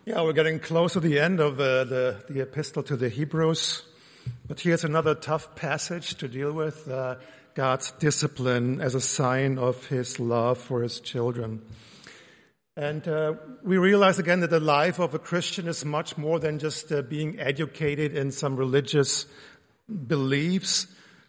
Yeah, we're getting close to the end of the epistle to the Hebrews. But here's another tough passage to deal with, God's discipline as a sign of his love for his children. And we realize again that the life of a Christian is much more than just being educated in some religious beliefs.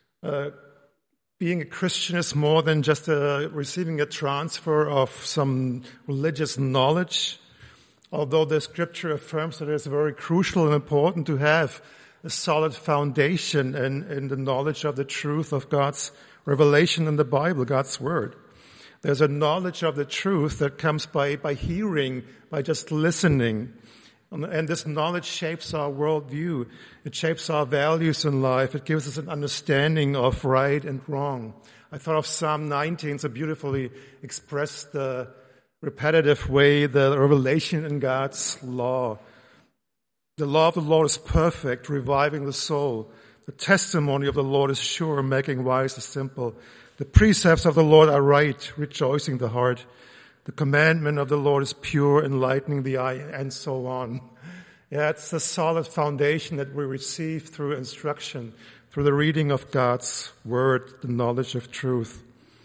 Being a Christian is more than just receiving a transfer of some religious knowledge. Although the scripture affirms that it's very crucial and important to have a solid foundation in the knowledge of the truth of God's revelation in the Bible, God's Word. There's a knowledge of the truth that comes by hearing, by just listening. And this knowledge shapes our worldview. It shapes our values in life. It gives us an understanding of right and wrong. I thought of Psalm 19, so beautifully expressed the repetitive way, the revelation in God's law. The law of the Lord is perfect, reviving the soul. The testimony of the Lord is sure, making wise the simple. The precepts of the Lord are right, rejoicing the heart. The commandment of the Lord is pure, enlightening the eye, and so on. Yeah, it's a solid foundation that we receive through instruction, through the reading of God's Word, the knowledge of truth.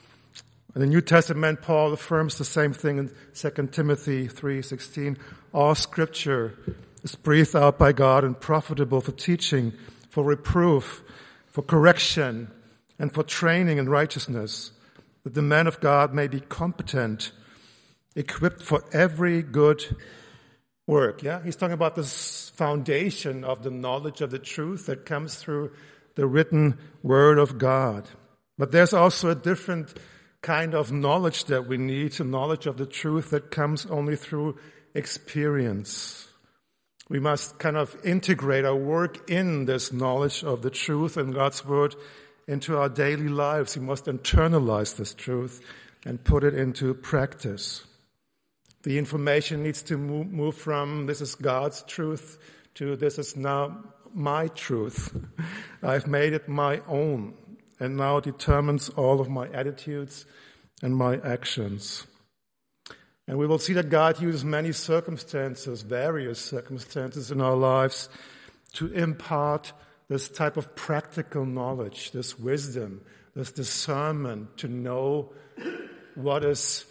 In the New Testament, Paul affirms the same thing in 2 Timothy 3:16. All scripture is breathed out by God and profitable for teaching, for reproof, for correction, and for training in righteousness, that the man of God may be competent, equipped for every good work. Yeah, he's talking about this foundation of the knowledge of the truth that comes through the written Word of God. But there's also a different kind of knowledge that we need, a knowledge of the truth that comes only through experience. We must kind of integrate our work in this knowledge of the truth and God's Word into our daily lives. We must internalize this truth and put it into practice. The information needs to move from this is God's truth to this is now my truth. I've made it my own, and now it determines all of my attitudes and my actions. And we will see that God uses many circumstances, various circumstances in our lives to impart this type of practical knowledge, this wisdom, this discernment to know what is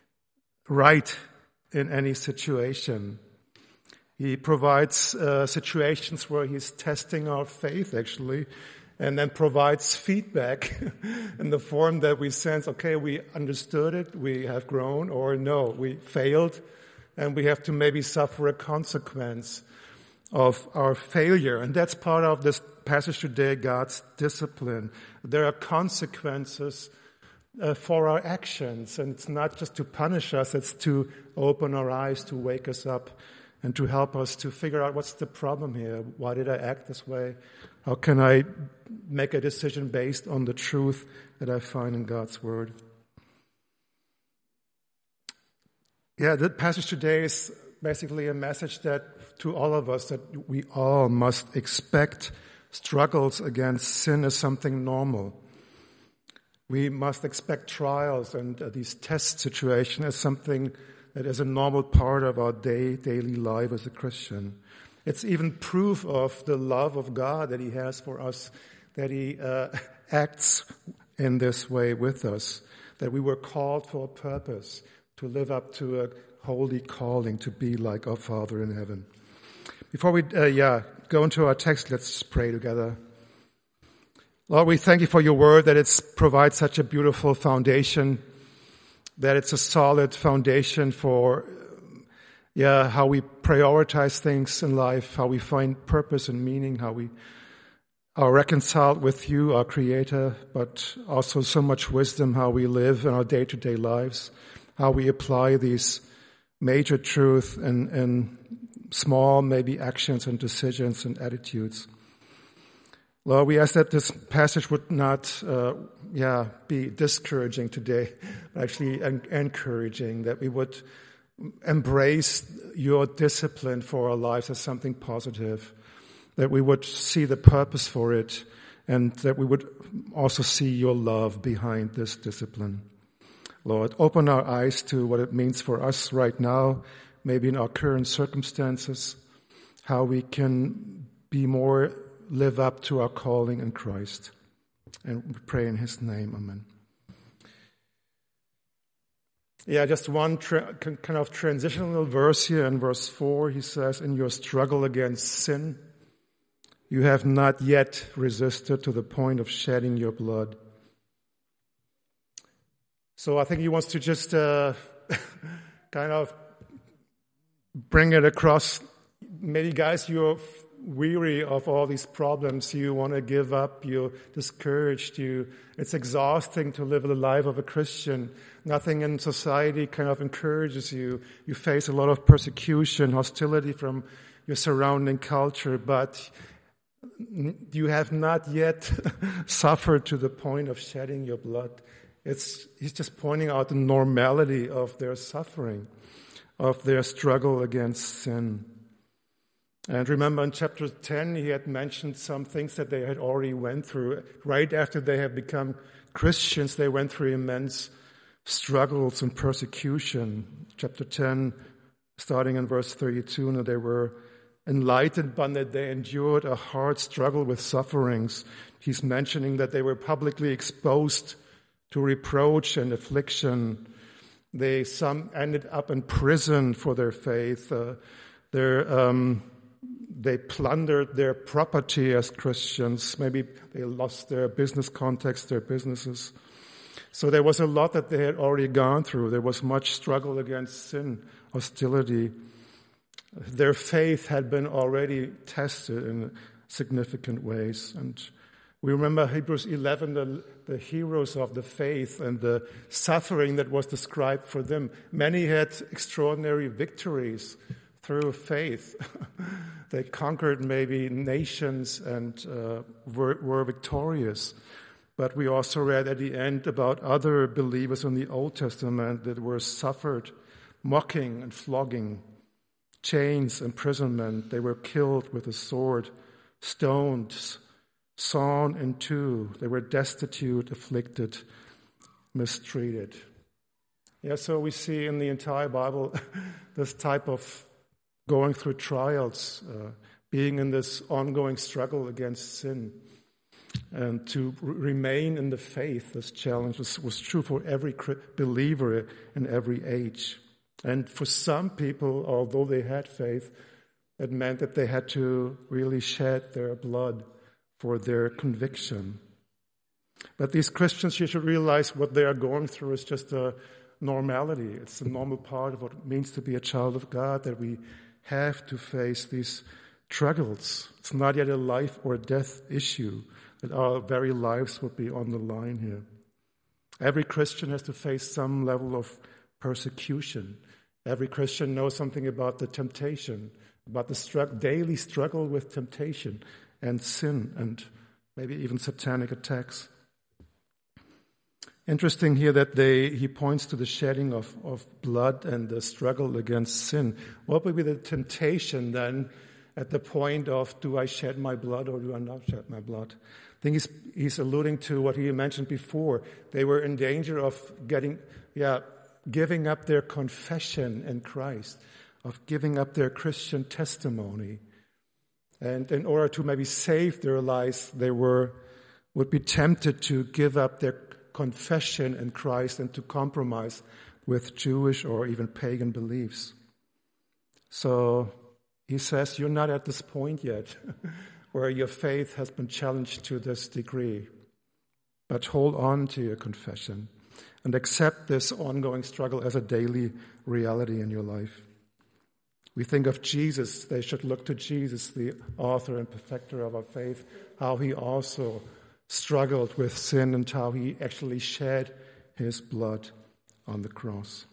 right in any situation. He provides situations where he's testing our faith, actually, and then provides feedback in the form that we sense, okay, we understood it, we have grown, or no, we failed, and we have to maybe suffer a consequence of our failure. And that's part of this passage today, God's discipline. There are consequences for our actions, and it's not just to punish us, it's to open our eyes, to wake us up, and to help us to figure out what's the problem here. Why did I act this way? How can I make a decision based on the truth that I find in God's Word? Yeah, the passage today is basically a message that to all of us that we all must expect struggles against sin as something normal. We must expect trials and these test situations as something that is a normal part of our daily life as a Christian. It's even proof of the love of God that he has for us, that he acts in this way with us, that we were called for a purpose, to live up to a holy calling, to be like our Father in heaven. Before we go into our text, let's pray together. Lord, we thank you for your word, that it provides such a beautiful foundation, that it's a solid foundation for how we prioritize things in life, how we find purpose and meaning, how we are reconciled with you, our Creator, but also so much wisdom, how we live in our day-to-day lives, how we apply these major truths in small, maybe actions and decisions and attitudes. Lord, we ask that this passage would not be discouraging today, but actually encouraging, that we would embrace your discipline for our lives as something positive, that we would see the purpose for it, and that we would also see your love behind this discipline. Lord, open our eyes to what it means for us right now, maybe in our current circumstances, how we can live up to our calling in Christ. And we pray in His name, amen. Yeah, just one kind of transitional verse here in verse 4. He says, in your struggle against sin, you have not yet resisted to the point of shedding your blood. So I think he wants to just kind of bring it across. Maybe guys, you're weary of all these problems. You want to give up. You're discouraged. It's exhausting to live the life of a Christian. Nothing in society kind of encourages you. You face a lot of persecution, hostility from your surrounding culture, but you have not yet suffered to the point of shedding your blood. He's just pointing out the normality of their suffering, of their struggle against sin. And remember in chapter 10, he had mentioned some things that they had already went through. Right after they have become Christians, they went through immense struggles and persecution. Chapter 10, starting in verse 32, and they were enlightened, but that they endured a hard struggle with sufferings. He's mentioning that they were publicly exposed to reproach and affliction. Some ended up in prison for their faith. They plundered their property as Christians. Maybe they lost their business contacts, their businesses. So there was a lot that they had already gone through. There was much struggle against sin, hostility. Their faith had been already tested in significant ways. And we remember Hebrews 11, the heroes of the faith and the suffering that was described for them. Many had extraordinary victories through faith. They conquered maybe nations and were victorious. But we also read at the end about other believers in the Old Testament that were suffered mocking and flogging, chains, imprisonment. They were killed with a sword, stoned, sawn in two. They were destitute, afflicted, mistreated. Yeah, so we see in the entire Bible this type of going through trials, being in this ongoing struggle against sin. And to remain in the faith, this challenge was true for every believer in every age. And for some people, although they had faith, it meant that they had to really shed their blood for their conviction. But these Christians, you should realize what they are going through is just a normality. It's a normal part of what it means to be a child of God, that we have to face these struggles. It's not yet a life or death issue, that our very lives would be on the line here. Every Christian has to face some level of persecution. Every Christian knows something about the temptation, about the daily struggle with temptation and sin and maybe even satanic attacks. Interesting here that he points to the shedding of blood and the struggle against sin. What would be the temptation then at the point of, do I shed my blood or do I not shed my blood? I think he's alluding to what he mentioned before. They were in danger of giving up their confession in Christ, of giving up their Christian testimony. And in order to maybe save their lives, they would be tempted to give up their confession in Christ and to compromise with Jewish or even pagan beliefs. So he says, you're not at this point yet where your faith has been challenged to this degree. But hold on to your confession and accept this ongoing struggle as a daily reality in your life. We think of Jesus. They should look to Jesus, the author and perfecter of our faith, how he also struggled with sin and how he actually shed his blood on the cross.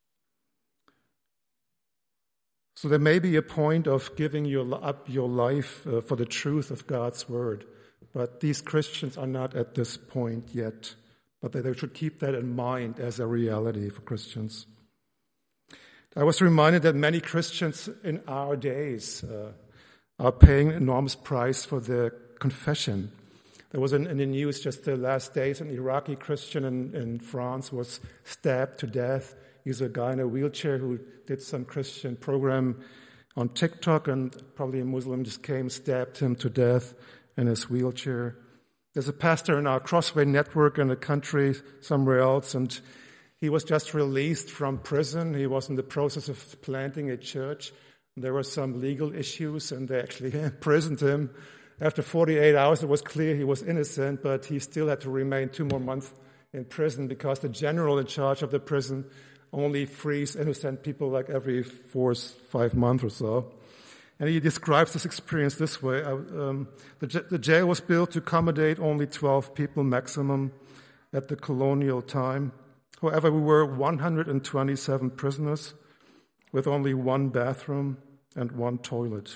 So there may be a point of giving up your life for the truth of God's word, but these Christians are not at this point yet, but they should keep that in mind as a reality for Christians. I was reminded that many Christians in our days are paying an enormous price for their confession. There was in the news just the last days, an Iraqi Christian in France was stabbed to death He's a guy in a wheelchair who did some Christian program on TikTok, and probably a Muslim just came, stabbed him to death in his wheelchair. There's a pastor in our Crossway network in a country somewhere else, and he was just released from prison. He was in the process of planting a church. There were some legal issues, and they actually imprisoned him. After 48 hours, it was clear he was innocent, but he still had to remain 2 more months in prison because the general in charge of the prison only frees innocent people like every 4 or 5 months or so. And he describes this experience this way. The jail was built to accommodate only 12 people maximum at the colonial time. However, we were 127 prisoners with only 1 bathroom and 1 toilet.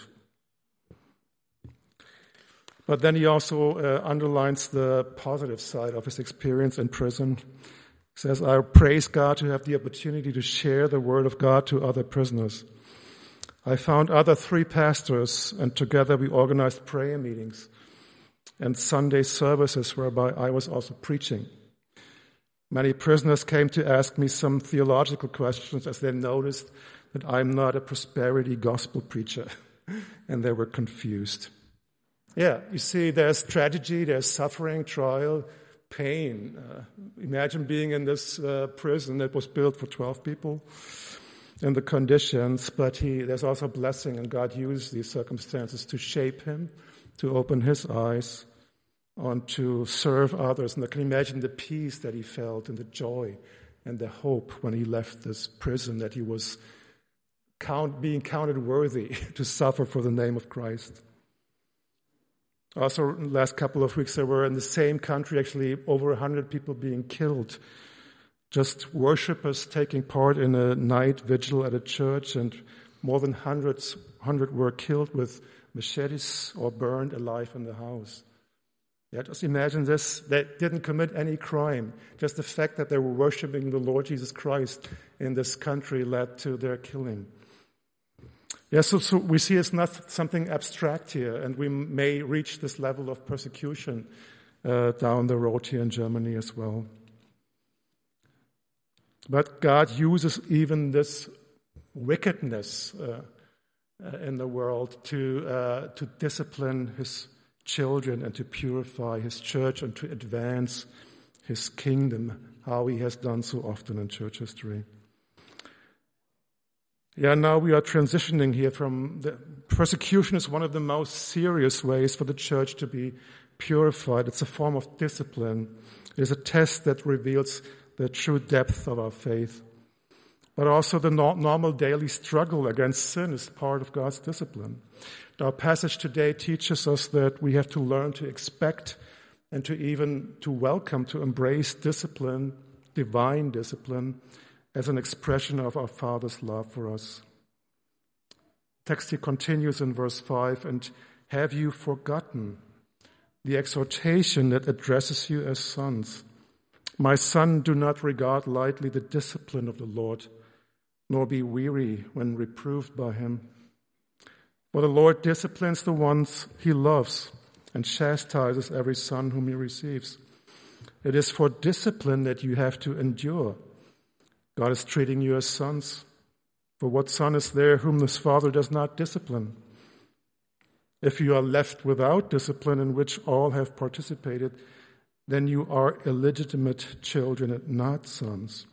But then he also underlines the positive side of his experience in prison. He says, I praise God to have the opportunity to share the word of God to other prisoners. I found other 3 pastors, and together we organized prayer meetings and Sunday services whereby I was also preaching. Many prisoners came to ask me some theological questions as they noticed that I'm not a prosperity gospel preacher, and they were confused. Yeah, you see, there's tragedy, there's suffering, trial, pain. Imagine being in this prison that was built for 12 people and the conditions, but there's also blessing, and God used these circumstances to shape him, to open his eyes, and to serve others. And I can imagine the peace that he felt and the joy and the hope when he left this prison, that he was being counted worthy to suffer for the name of Christ. Also, in the last couple of weeks, there were in the same country actually over 100 people being killed. Just worshippers taking part in a night vigil at a church, and more than 100 were killed with machetes or burned alive in the house. Yeah, just imagine this. They didn't commit any crime. Just the fact that they were worshiping the Lord Jesus Christ in this country led to their killing. Yes, so we see it's not something abstract here, and we may reach this level of persecution down the road here in Germany as well. But God uses even this wickedness in the world to discipline his children and to purify his church and to advance his kingdom, how he has done so often in church history. Yeah, now we are transitioning here from the persecution is one of the most serious ways for the church to be purified. It's a form of discipline. It is a test that reveals the true depth of our faith. But also the normal daily struggle against sin is part of God's discipline. Our passage today teaches us that we have to learn to expect and to welcome, to embrace discipline, divine discipline, as an expression of our Father's love for us. Text here continues in verse 5, and have you forgotten the exhortation that addresses you as sons? My son, do not regard lightly the discipline of the Lord, nor be weary when reproved by him. For the Lord disciplines the ones he loves and chastises every son whom he receives. It is for discipline that you have to endure. God is treating you as sons. For what son is there whom his father does not discipline? If you are left without discipline in which all have participated, then you are illegitimate children and not sons.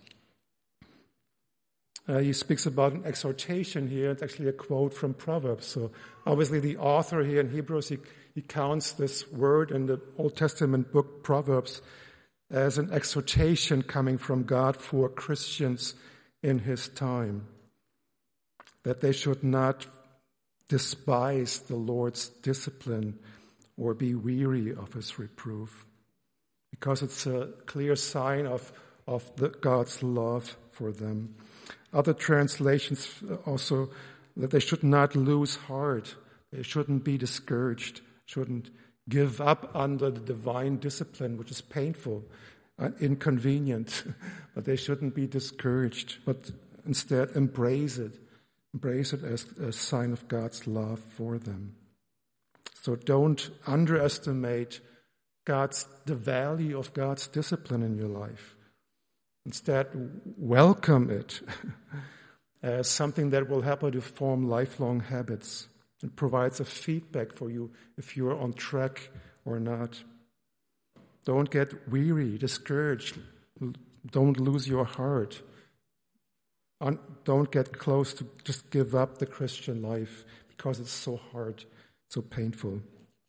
He speaks about an exhortation here. It's actually a quote from Proverbs. So obviously the author here in Hebrews, he counts this word in the Old Testament book Proverbs as an exhortation coming from God for Christians in his time, that they should not despise the Lord's discipline or be weary of his reproof, because it's a clear sign of God's love for them. Other translations also, that they should not lose heart, they shouldn't be discouraged, shouldn't give up under the divine discipline, which is painful and inconvenient, but they shouldn't be discouraged, but instead embrace it as a sign of God's love for them. So don't underestimate the value of God's discipline in your life. Instead, welcome it as something that will help you to form lifelong habits and provides a feedback for you if you're on track or not. Don't get weary, discouraged. Don't lose your heart. Don't get close to just give up the Christian life because it's so hard, so painful.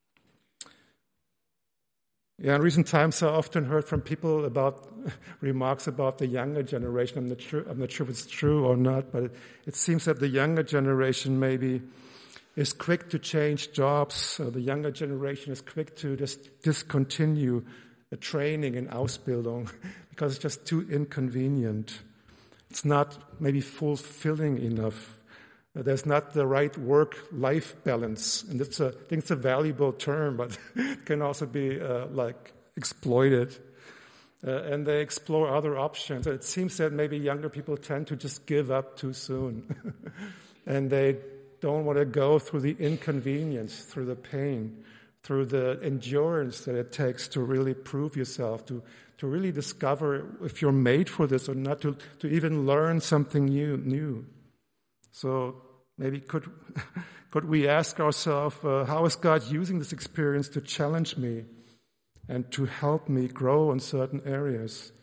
Yeah, in recent times I often heard from people about remarks about the younger generation. I'm not sure if it's true or not, but it seems that the younger generation maybe is quick to change jobs. The younger generation is quick to just discontinue the training in Ausbildung because it's just too inconvenient. It's not maybe fulfilling enough. There's not the right work-life balance. And I think it's a valuable term, but it can also be exploited. And they explore other options. It seems that maybe younger people tend to just give up too soon. And they don't want to go through the inconvenience, through the pain, through the endurance that it takes to really prove yourself, to really discover if you're made for this or not, to even learn something new. So maybe could we ask ourselves, how is God using this experience to challenge me and to help me grow in certain areas?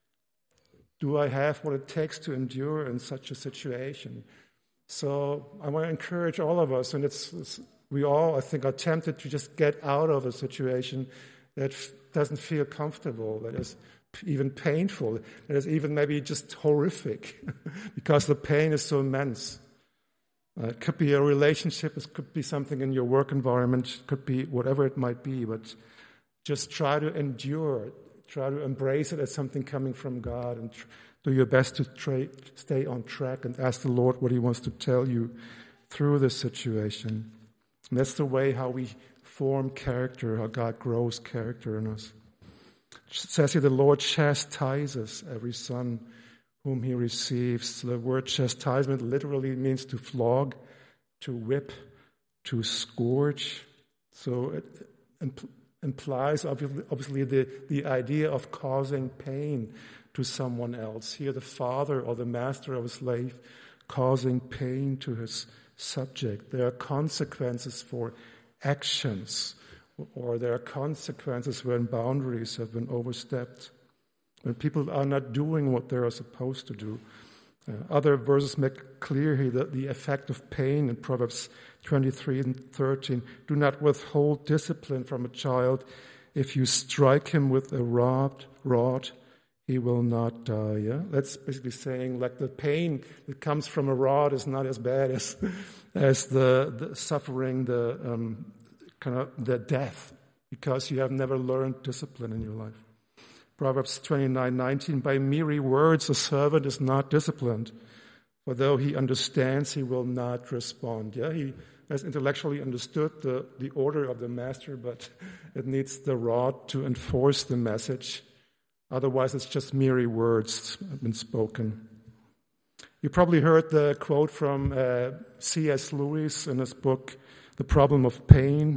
Do I have what it takes to endure in such a situation? So I want to encourage all of us, and we all, I think, are tempted to just get out of a situation that doesn't feel comfortable, that is even painful, that is even maybe just horrific, because the pain is so immense. It could be a relationship, it could be something in your work environment, it could be whatever it might be, but just try to endure it, try to embrace it as something coming from God, and do your best to stay on track and ask the Lord what He wants to tell you through this situation. And that's the way how we form character, how God grows character in us. It says here, the Lord chastises every son whom He receives. The word chastisement literally means to flog, to whip, to scourge. So it implies obviously the idea of causing pain to someone else. Here the father or the master of a slave causing pain to his subject. There are consequences for actions, or there are consequences when boundaries have been overstepped, when people are not doing what they are supposed to do. Other verses make clear here that the effect of pain in Proverbs 23 and 13. Do not withhold discipline from a child. If you strike him with a rod, he will not die. Yeah? That's basically saying, like, the pain that comes from a rod is not as bad as the suffering, the death, because you have never learned discipline in your life. Proverbs 29:19, by merry words a servant is not disciplined, for though he understands, he will not respond. Yeah, he has intellectually understood the order of the master, but it needs the rod to enforce the message. Otherwise, it's just merry words have been spoken. You probably heard the quote from C.S. Lewis in his book, The Problem of Pain.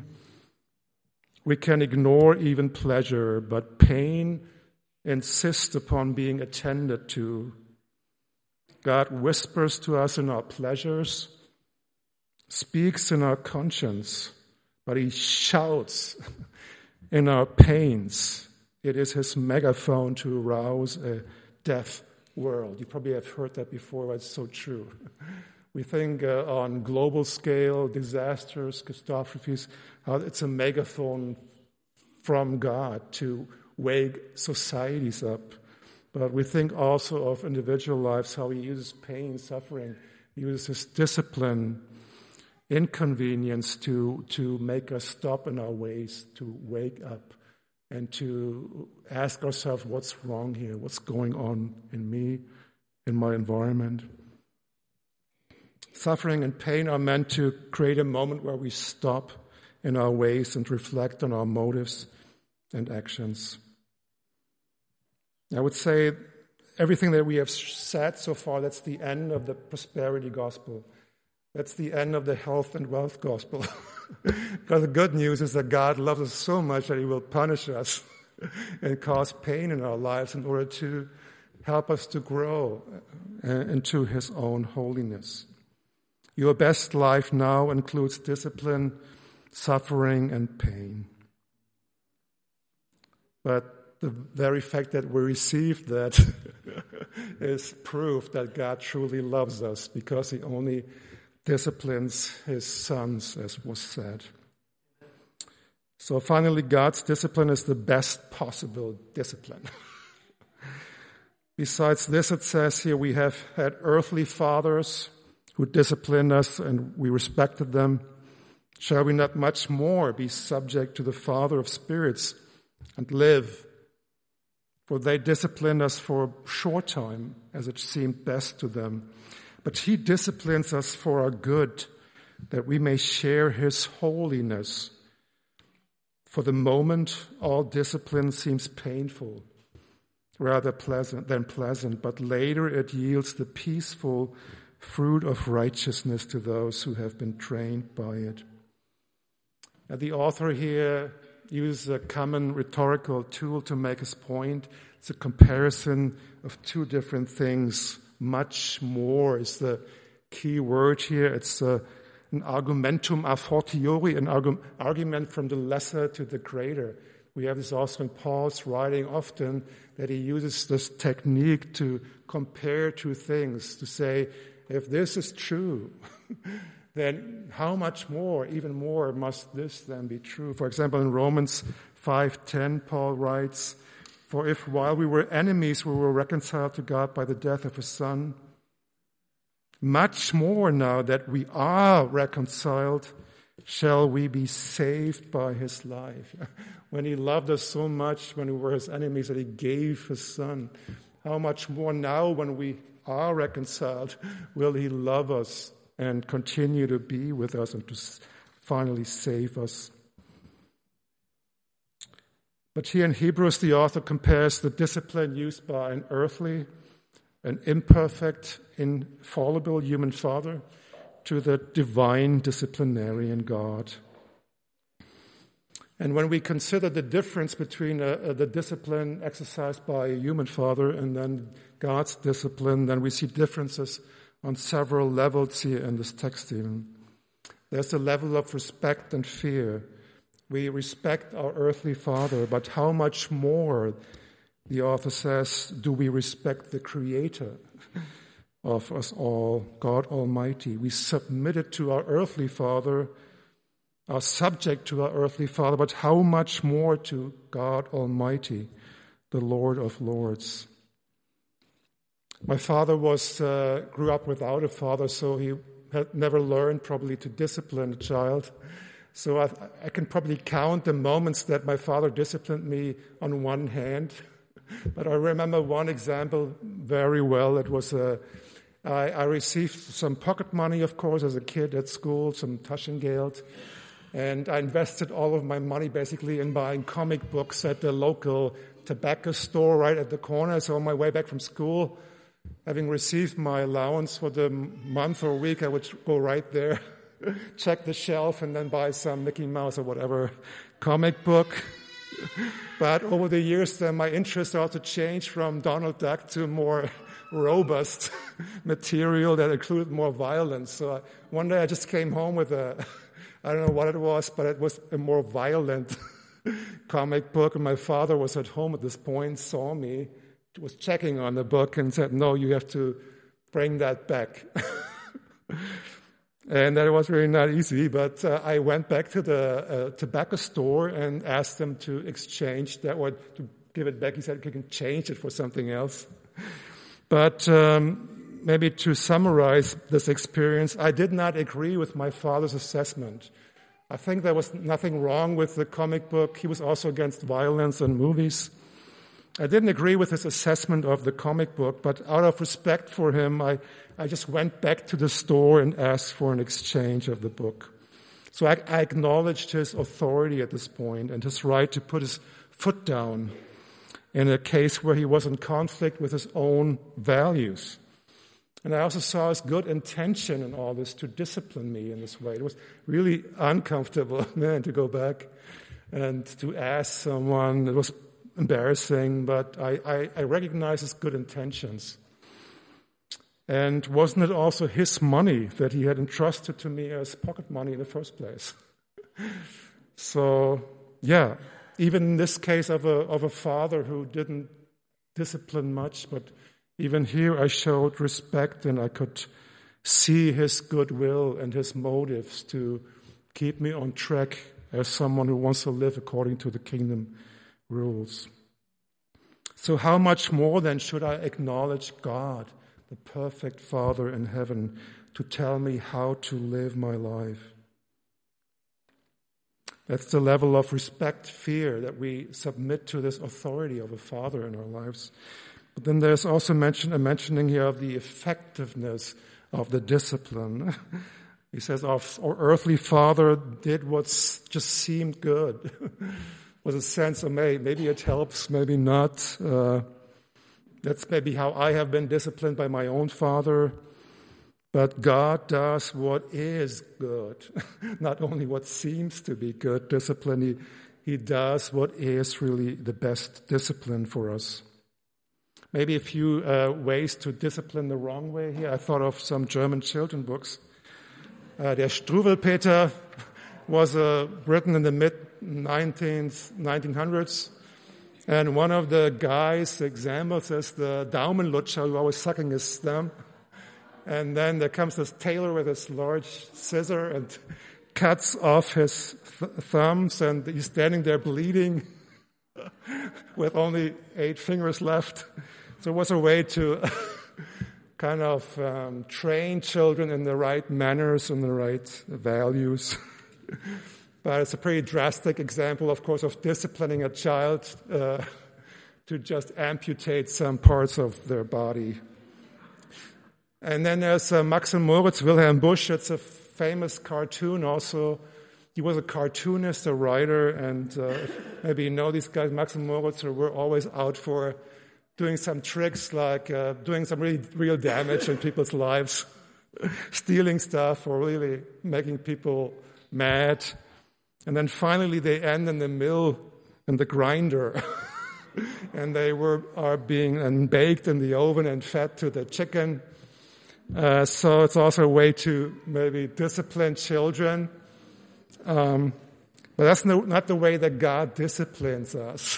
We can ignore even pleasure, but pain insists upon being attended to. God whispers to us in our pleasures, speaks in our conscience, but He shouts in our pains. It is His megaphone to arouse a deaf world. You probably have heard that before, but it's so true. We think on global scale, disasters, catastrophes, how it's a megaphone from God to wake societies up. But we think also of individual lives, how He uses pain, suffering, He uses His discipline, inconvenience to make us stop in our ways, to wake up and to ask ourselves, what's wrong here? What's going on in me, in my environment? Suffering and pain are meant to create a moment where we stop in our ways and reflect on our motives and actions. I would say everything that we have said so far, that's the end of the prosperity gospel. That's the end of the health and wealth gospel. Because the good news is that God loves us so much that He will punish us and cause pain in our lives in order to help us to grow into his own holiness. Your best life now includes discipline, suffering, and pain. But the very fact that we received that is proof that God truly loves us, because he only disciplines his sons, as was said. So finally, God's discipline is the best possible discipline. Besides this, it says here, we have had earthly fathers who disciplined us and we respected them. Shall we not much more be subject to the Father of spirits and live? For they disciplined us for a short time, as it seemed best to them. But he disciplines us for our good, that we may share his holiness. For the moment, all discipline seems painful, rather than pleasant, but later it yields the peaceful fruit of righteousness to those who have been trained by it. And the author here uses a common rhetorical tool to make his point. It's a comparison of two different things. Much more is the key word here. It's an argumentum a fortiori, an argument from the lesser to the greater. We have this also in Paul's writing often, that he uses this technique to compare two things, to say, if this is true, then how much more, even more, must this then be true? For example, in Romans 5:10, Paul writes, for if while we were enemies, we were reconciled to God by the death of his Son, much more now that we are reconciled, shall we be saved by his life. When he loved us so much, when we were his enemies, that he gave his Son, how much more now when we are reconciled will he love us and continue to be with us and to finally save us. But here in Hebrews, the author compares the discipline used by an earthly, an imperfect, infallible human father to the divine disciplinarian God. And when we consider the difference between the discipline exercised by a human father and then God's discipline, then we see differences on several levels here in this text even. There's the level of respect and fear. We respect our earthly father, but how much more, the author says, do we respect the Creator of us all, God Almighty? We submit it to our earthly father, are subject to our earthly father, but how much more to God Almighty, the Lord of Lords? My father grew up without a father, so he had never learned probably to discipline a child. So I can probably count the moments that my father disciplined me on one hand. But I remember one example very well. It was I received some pocket money, of course, as a kid at school, some Taschengeld. And I invested all of my money basically in buying comic books at the local tobacco store right at the corner. So on my way back from school, having received my allowance for the month or week, I would go right there, check the shelf, and then buy some Mickey Mouse or whatever comic book. But over the years, then my interest also changed from Donald Duck to more robust material that included more violence. So one day I just came home with I don't know what it was, but it was a more violent comic book. And my father was at home at this point, saw me, was checking on the book and said, no, you have to bring that back. And that was really not easy, but I went back to the tobacco store and asked them to exchange that, or to give it back. He said, you can change it for something else. But maybe to summarize this experience, I did not agree with my father's assessment. I think there was nothing wrong with the comic book. He was also against violence and movies. I didn't agree with his assessment of the comic book, but out of respect for him, I just went back to the store and asked for an exchange of the book. So I acknowledged his authority at this point and his right to put his foot down in a case where he was in conflict with his own values. And I also saw his good intention in all this to discipline me in this way. It was really uncomfortable, man, to go back and to ask someone. It was embarrassing, but I recognize his good intentions. And wasn't it also his money that he had entrusted to me as pocket money in the first place? So, yeah, even in this case of a father who didn't discipline much, but even here I showed respect and I could see his goodwill and his motives to keep me on track as someone who wants to live according to the kingdom rules. So how much more then should I acknowledge God, the perfect Father in heaven, to tell me how to live my life? That's the level of respect, fear, that we submit to this authority of a father in our lives. But then there's also a mentioning here of the effectiveness of the discipline. He says, our earthly father did what just seemed good. Was a sense of maybe it helps, maybe not. That's maybe how I have been disciplined by my own father. But God does what is good, not only what seems to be good discipline. He does what is really the best discipline for us. Maybe a few ways to discipline the wrong way here. I thought of some German children books. Der Struwwelpeter was written in the mid-1900s. And one of the guys, the example says the Daumenlutscher, who always sucking his thumb. And then there comes this tailor with his large scissor and cuts off his thumbs, and he's standing there bleeding with only 8 fingers left. So it was a way to kind of train children in the right manners and the right values. But it's a pretty drastic example, of course, of disciplining a child to just amputate some parts of their body. And then there's Max and Moritz, Wilhelm Busch. It's a famous cartoon also. He was a cartoonist, a writer, and maybe you know these guys, Max and Moritz, were always out for doing some tricks like doing some really real damage in people's lives, stealing stuff or really making people mad. And then finally they end in the mill, in the grinder. And they are being baked in the oven and fed to the chicken. So it's also a way to maybe discipline children. But that's not the way that God disciplines us.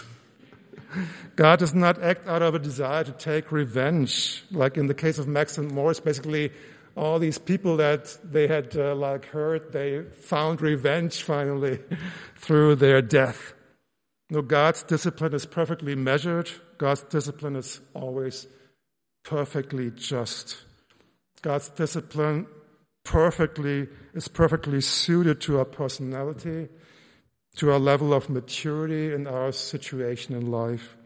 God does not act out of a desire to take revenge. Like in the case of Max and Moritz, basically all these people that they had hurt, they found revenge finally through their death. No, God's discipline is perfectly measured. God's discipline is always perfectly just. God's discipline is perfectly suited to our personality, to our level of maturity and our situation in life.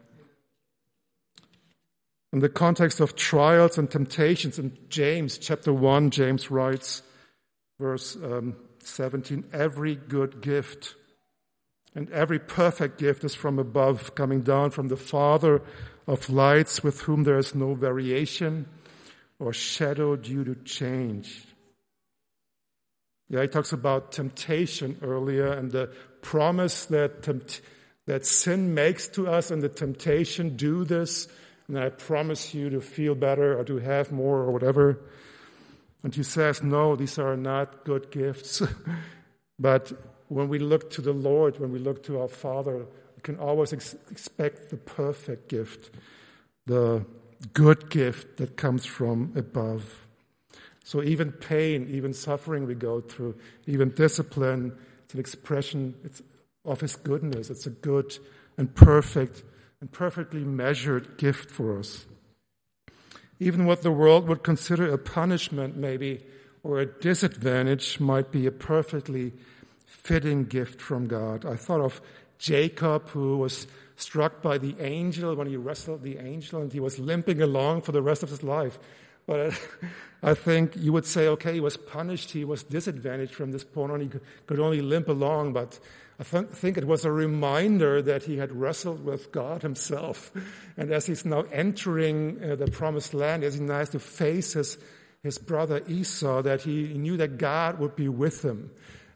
In the context of trials and temptations, in James chapter 1, James writes, verse 17, every good gift and every perfect gift is from above, coming down from the Father of lights, with whom there is no variation or shadow due to change. Yeah, he talks about temptation earlier and the promise that sin makes to us, and the temptation, do this, and I promise you to feel better or to have more or whatever. And he says, no, these are not good gifts. But when we look to the Lord, when we look to our Father, we can always expect the perfect gift, the good gift that comes from above. So even pain, even suffering we go through, even discipline, it's an expression of His goodness. It's a good and perfect and perfectly measured gift for us. Even what the world would consider a punishment maybe, or a disadvantage, might be a perfectly fitting gift from God. I thought of Jacob, who was struck by the angel when he wrestled the angel, and he was limping along for the rest of his life. But I think you would say, okay, he was punished, he was disadvantaged from this point on, he could only limp along, but I think it was a reminder that he had wrestled with God himself. And as he's now entering the promised land, as he now has to face his brother Esau, that he knew that God would be with him.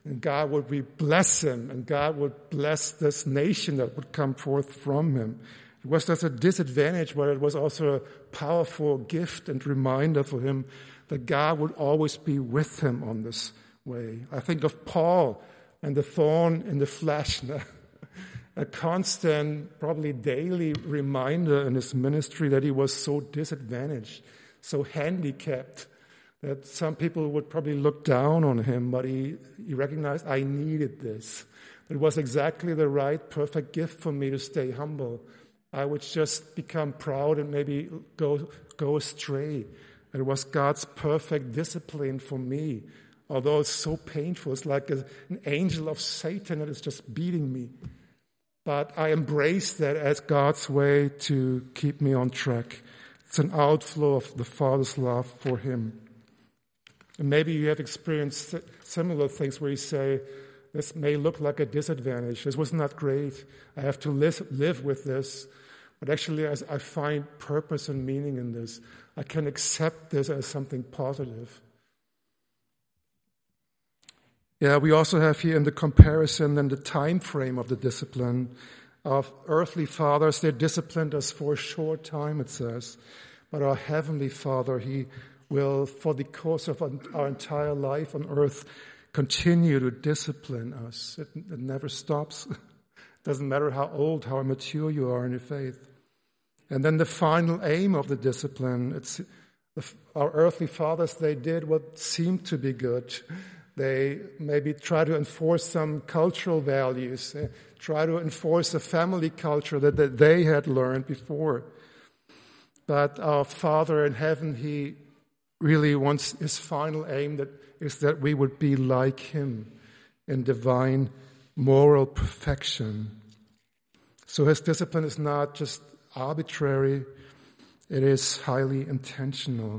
And God would bless him, and God would bless this nation that would come forth from him. It was just a disadvantage, but it was also a powerful gift and reminder for him that God would always be with him on this way. I think of Paul and the thorn in the flesh, a constant, probably daily reminder in his ministry that he was so disadvantaged, so handicapped, that some people would probably look down on him, but he recognized, I needed this. It was exactly the right, perfect gift for me to stay humble. I would just become proud and maybe go astray. It was God's perfect discipline for me. Although it's so painful, it's like an angel of Satan that is just beating me. But I embrace that as God's way to keep me on track. It's an outflow of the Father's love for him. And maybe you have experienced similar things where you say, this may look like a disadvantage. This was not great. I have to live with this. But actually, as I find purpose and meaning in this, I can accept this as something positive. Yeah, we also have here in the comparison and the time frame of the discipline of earthly fathers. They disciplined us for a short time, it says. But our Heavenly Father, He will, for the course of our entire life on earth, continue to discipline us. It never stops. It doesn't matter how old, how mature you are in your faith. And then the final aim of the discipline, our earthly fathers, they did what seemed to be good. They maybe try to enforce some cultural values, they try to enforce a family culture that they had learned before. But our Father in heaven, He really wants His final aim is that we would be like Him in divine moral perfection. So His discipline is not just arbitrary, it is highly intentional.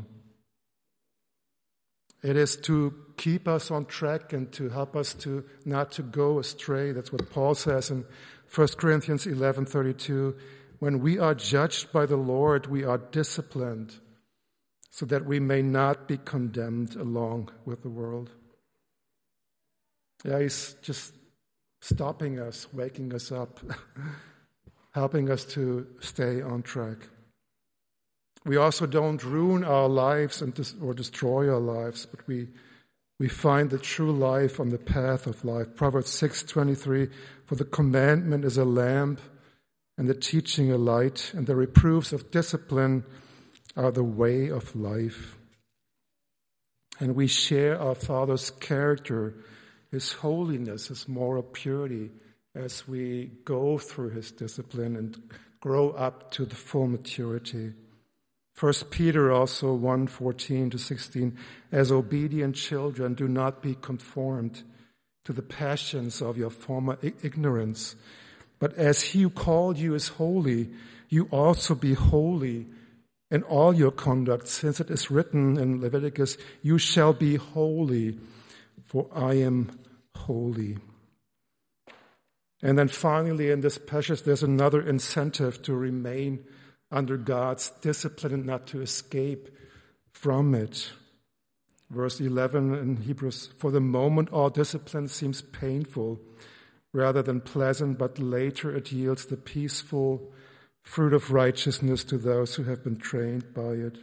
It is to keep us on track and to help us to not to go astray. That's what Paul says in 1 Corinthians 11:32. When we are judged by the Lord, we are disciplined so that we may not be condemned along with the world. Yeah, He's just stopping us, waking us up, helping us to stay on track. We also don't ruin our lives or destroy our lives, but we find the true life on the path of life. Proverbs 6:23, for the commandment is a lamp and the teaching a light, and the reproofs of discipline are the way of life. And we share our Father's character, His holiness, His moral purity, as we go through His discipline and grow up to the full maturity. 1 Peter also 1:14-16, as obedient children, do not be conformed to the passions of your former ignorance, but as He who called you is holy, you also be holy in all your conduct, since it is written in Leviticus, you shall be holy, for I am holy. And then finally in this passage, there's another incentive to remain under God's discipline and not to escape from it. Verse 11 in Hebrews, for the moment all discipline seems painful rather than pleasant, but later it yields the peaceful fruit of righteousness to those who have been trained by it.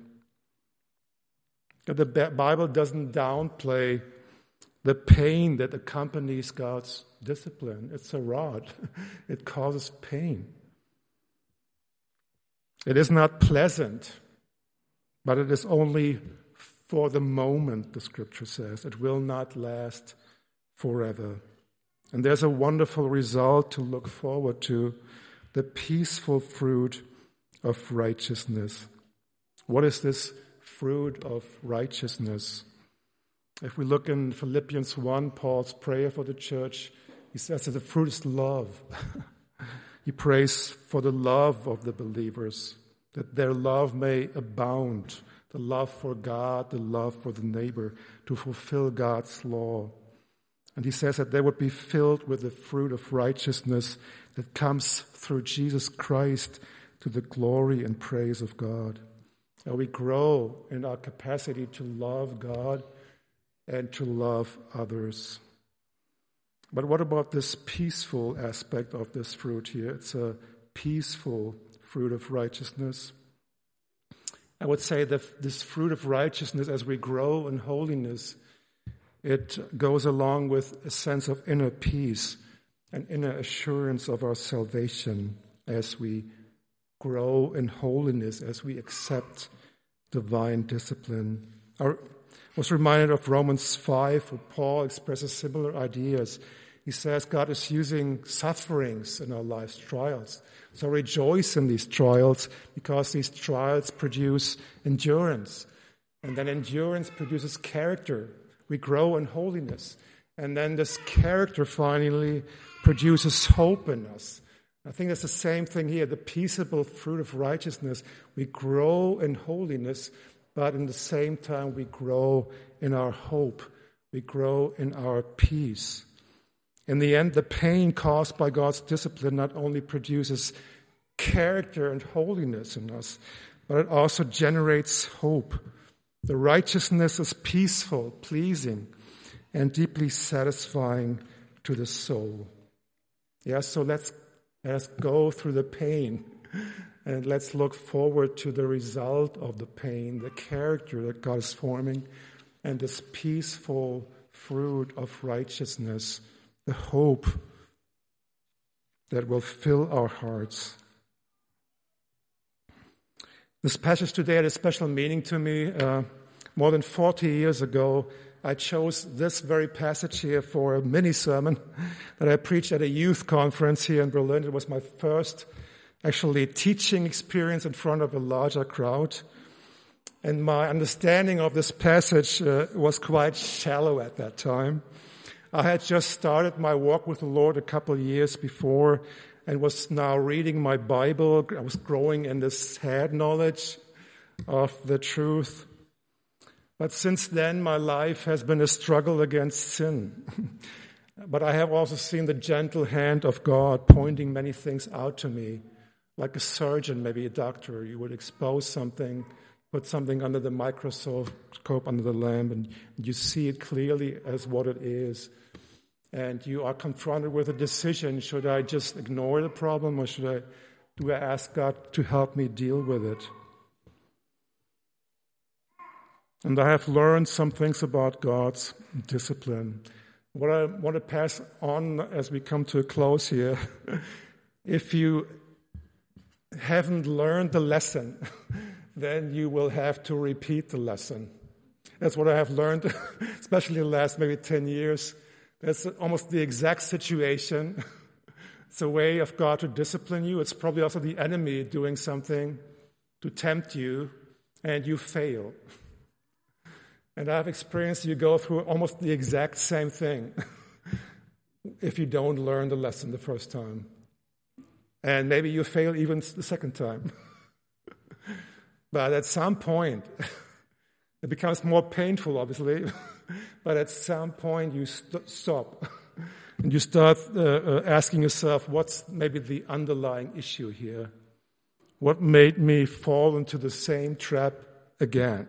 The Bible doesn't downplay the pain that accompanies God's discipline. It's a rod. It causes pain. It is not pleasant, but it is only for the moment, the Scripture says. It will not last forever. And there's a wonderful result to look forward to, the peaceful fruit of righteousness. What is this fruit of righteousness? If we look in Philippians 1, Paul's prayer for the church, he says that the fruit is love. He prays for the love of the believers, that their love may abound, the love for God, the love for the neighbor, to fulfill God's law. And he says that they would be filled with the fruit of righteousness that comes through Jesus Christ to the glory and praise of God. And we grow in our capacity to love God and to love others. But what about this peaceful aspect of this fruit here? It's a peaceful fruit of righteousness. I would say that this fruit of righteousness, as we grow in holiness, it goes along with a sense of inner peace and inner assurance of our salvation as we grow in holiness, as we accept divine discipline. I was reminded of Romans 5, where Paul expresses similar ideas. He says God is using sufferings in our lives, trials. So rejoice in these trials, because these trials produce endurance. And then endurance produces character. We grow in holiness. And then this character finally produces hope in us. I think it's the same thing here, the peaceable fruit of righteousness. We grow in holiness, but in the same time we grow in our hope. We grow in our peace. In the end, the pain caused by God's discipline not only produces character and holiness in us, but it also generates hope. The righteousness is peaceful, pleasing, and deeply satisfying to the soul. Yes, so let's go through the pain, and let's look forward to the result of the pain, the character that God is forming, and this peaceful fruit of righteousness, the hope that will fill our hearts. This passage today had a special meaning to me. More than 40 years ago, I chose this very passage here for a mini-sermon that I preached at a youth conference here in Berlin. It was my first, actually, teaching experience in front of a larger crowd. And my understanding of this passage was quite shallow at that time. I had just started my walk with the Lord a couple of years before and was now reading my Bible. I was growing in this head knowledge of the truth. But since then, my life has been a struggle against sin. But I have also seen the gentle hand of God pointing many things out to me. Like a surgeon, maybe a doctor, you would expose something, put something under the microscope, under the lamp, and you see it clearly as what it is. And you are confronted with a decision. Should I just ignore the problem, or do I ask God to help me deal with it? And I have learned some things about God's discipline. What I want to pass on as we come to a close here, if you haven't learned the lesson, then you will have to repeat the lesson. That's what I have learned, especially the last maybe 10 years. That's almost the exact situation. It's a way of God to discipline you. It's probably also the enemy doing something to tempt you, and you fail. And I've experienced you go through almost the exact same thing if you don't learn the lesson the first time. And maybe you fail even the second time. But at some point, it becomes more painful, obviously. But at some point, you stop. And you start asking yourself, what's maybe the underlying issue here? What made me fall into the same trap again?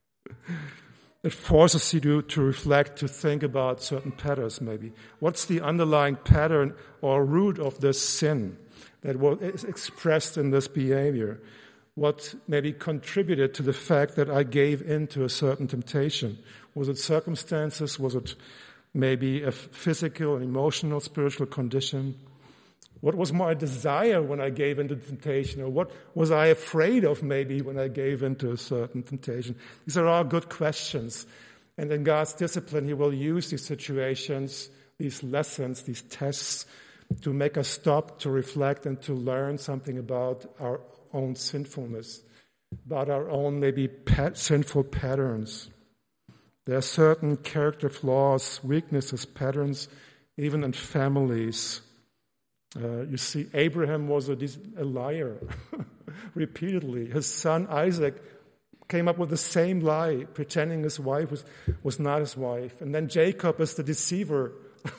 It forces you to reflect, to think about certain patterns maybe. What's the underlying pattern or root of this sin that is expressed in this behavior? What maybe contributed to the fact that I gave in to a certain temptation? Was it circumstances? Was it maybe a physical and emotional, spiritual condition? What was my desire when I gave into temptation? Or what was I afraid of maybe when I gave into a certain temptation? These are all good questions. And in God's discipline, He will use these situations, these lessons, these tests to make us stop, to reflect, and to learn something about our own sinfulness, about our own maybe sinful patterns. There are certain character flaws, weaknesses, patterns, even in families. You see, Abraham was a liar repeatedly. His son Isaac came up with the same lie, pretending his wife was not his wife. And then Jacob is the deceiver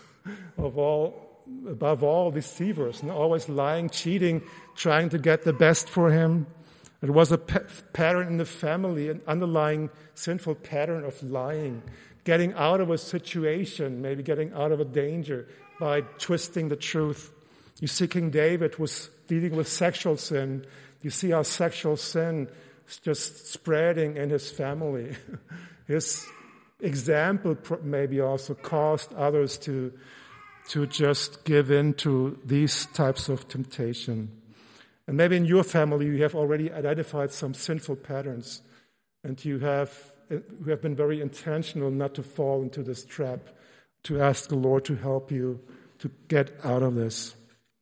above all deceivers, and always lying, cheating, trying to get the best for him. It was a pattern in the family, an underlying sinful pattern of lying, getting out of a situation, maybe getting out of a danger by twisting the truth. You see King David was dealing with sexual sin. You see how sexual sin is just spreading in his family. His example maybe also caused others to just give in to these types of temptation. And maybe in your family you have already identified some sinful patterns, and you have been very intentional not to fall into this trap, to ask the Lord to help you to get out of this.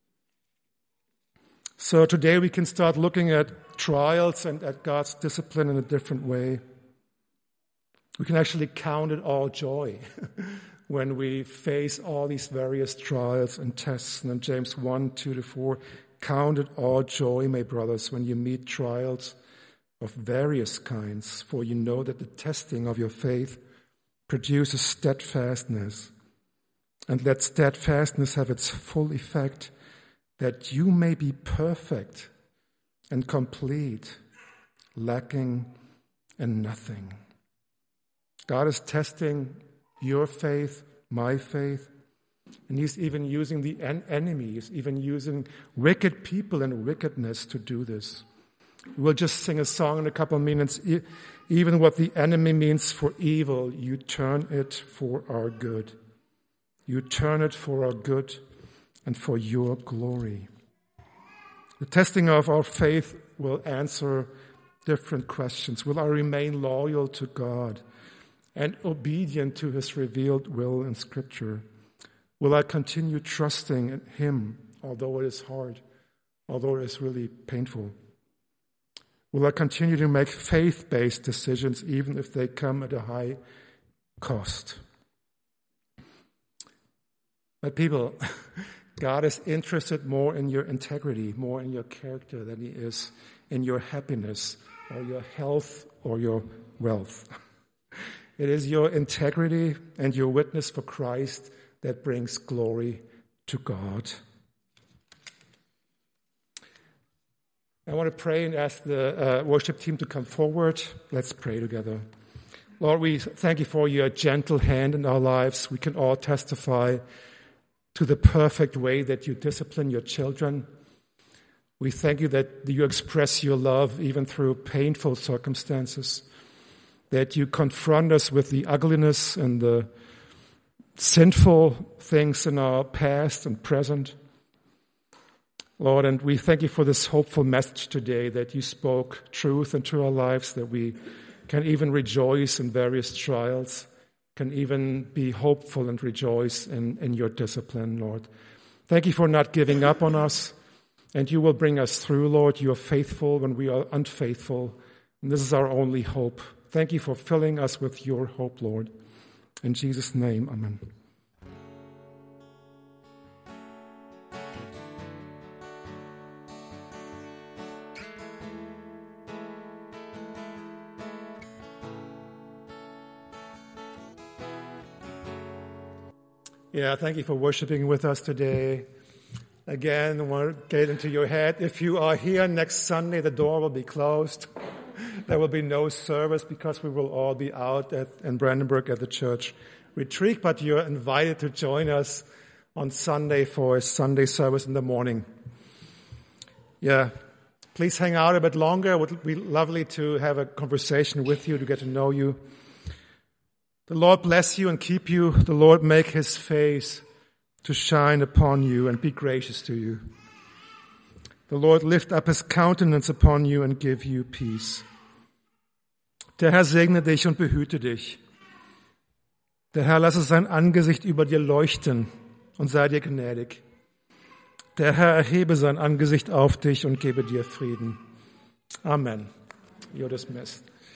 So today we can start looking at trials and at God's discipline in a different way. We can actually count it all joy when we face all these various trials and tests. And in James 1, 2-4, count it all joy, my brothers, when you meet trials of various kinds, for you know that the testing of your faith produces steadfastness. And let steadfastness have its full effect, that you may be perfect and complete, lacking in nothing. God is testing your faith, my faith, and he's even using the enemy. He's even using wicked people and wickedness to do this. We'll just sing a song in a couple of minutes. Even what the enemy means for evil, you turn it for our good. You turn it for our good and for your glory. The testing of our faith will answer different questions. Will I remain loyal to God and obedient to his revealed will in Scripture? Will I continue trusting in him, although it is hard, although it is really painful? Will I continue to make faith-based decisions even if they come at a high cost? But people, God is interested more in your integrity, more in your character than he is in your happiness or your health or your wealth. It is your integrity and your witness for Christ that brings glory to God. I want to pray and ask the worship team to come forward. Let's pray together. Lord, we thank you for your gentle hand in our lives. We can all testify to the perfect way that you discipline your children. We thank you that you express your love even through painful circumstances, that you confront us with the ugliness and the sinful things in our past and present. Lord, and we thank you for this hopeful message today, that you spoke truth into our lives, that we can even rejoice in various trials, can even be hopeful and rejoice in your discipline, Lord. Thank you for not giving up on us, and you will bring us through, Lord. You are faithful when we are unfaithful, and this is our only hope. Thank you for filling us with your hope, Lord. In Jesus' name, amen. Yeah, thank you for worshiping with us today. Again, I want to get into your head. If you are here next Sunday, the door will be closed. There will be no service because we will all be out in Brandenburg at the church retreat, but you're invited to join us on Sunday for a Sunday service in the morning. Yeah, please hang out a bit longer. It would be lovely to have a conversation with you, to get to know you. The Lord bless you and keep you. The Lord make his face to shine upon you and be gracious to you. The Lord lift up his countenance upon you and give you peace. Der Herr segne dich und behüte dich. Der Herr lasse sein Angesicht über dir leuchten und sei dir gnädig. Der Herr erhebe sein Angesicht auf dich und gebe dir Frieden. Amen. You're dismissed.